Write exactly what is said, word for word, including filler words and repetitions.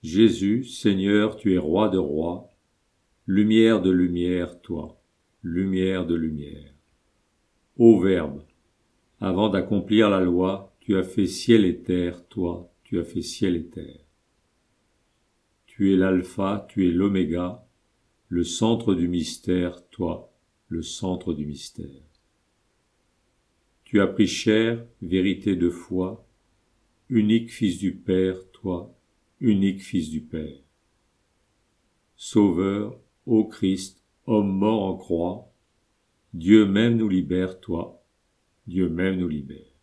Jésus, Seigneur, tu es roi de rois, lumière de lumière, toi, lumière de lumière. Ô Verbe, avant d'accomplir la loi, tu as fait ciel et terre, toi, tu as fait ciel et terre. Tu es l'alpha, tu es l'oméga, le centre du mystère, toi, le centre du mystère. Tu as pris chair, vérité de foi, unique Fils du Père, toi, unique Fils du Père. Sauveur, ô Christ, homme mort en croix, Dieu même nous libère, toi, Dieu même nous libère.